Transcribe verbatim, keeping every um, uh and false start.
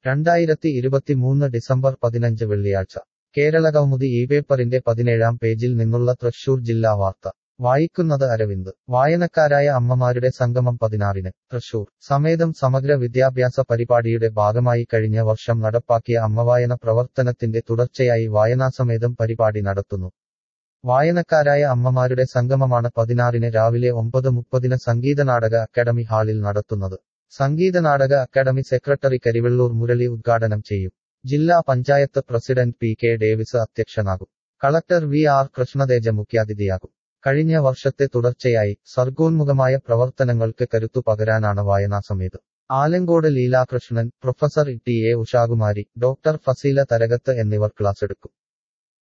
രണ്ടായിരത്തി ഇരുപത്തിമൂന്ന് ഡിസംബർ പതിനഞ്ച് വെള്ളിയാഴ്ച കേരളകൗമുദി ഈ പേപ്പറിന്റെ പതിനേഴാം പേജിൽ നിന്നുള്ള തൃശൂർ ജില്ലാ വാർത്ത വായിക്കുന്നത് അരവിന്ദ് വായനക്കാരായ അമ്മമാരുടെ സംഗമം പതിനാറിന് തൃശൂർ സമേതം സമഗ്ര വിദ്യാഭ്യാസ പരിപാടിയുടെ ഭാഗമായി കഴിഞ്ഞ വർഷം നടപ്പാക്കിയ അമ്മവായന പ്രവർത്തനത്തിന്റെ തുടർച്ചയായി വായനാസമേതം പരിപാടി നടത്തുന്നു. വായനക്കാരായ അമ്മമാരുടെ സംഗമമാണ് പതിനാറിന് രാവിലെ ഒമ്പത് മുപ്പതിന് സംഗീതനാടക അക്കാദമി ഹാളിൽ നടത്തുന്നത്. സംഗീതനാടക അക്കാദമി സെക്രട്ടറി കരിവെള്ളൂർ മുരളി ഉദ്ഘാടനം ചെയ്യും. ജില്ലാ panchayat president P K Davis അധ്യക്ഷനാകും. കളക്ടർ വി ആർ കൃഷ്ണതേജ മുഖ്യാതിഥിയാകും. കഴിഞ്ഞ വർഷത്തെ തുടർച്ചയായി സർഗോന്മുഖമായ പ്രവർത്തനങ്ങൾക്ക് കരുത്തു പകരാനാണ് വായനാസമേതം. Alankode Leelakrishnan, professor T A Ushakumari, doctor Faseela Tharakath എന്നിവർ ക്ലാസെടുക്കും.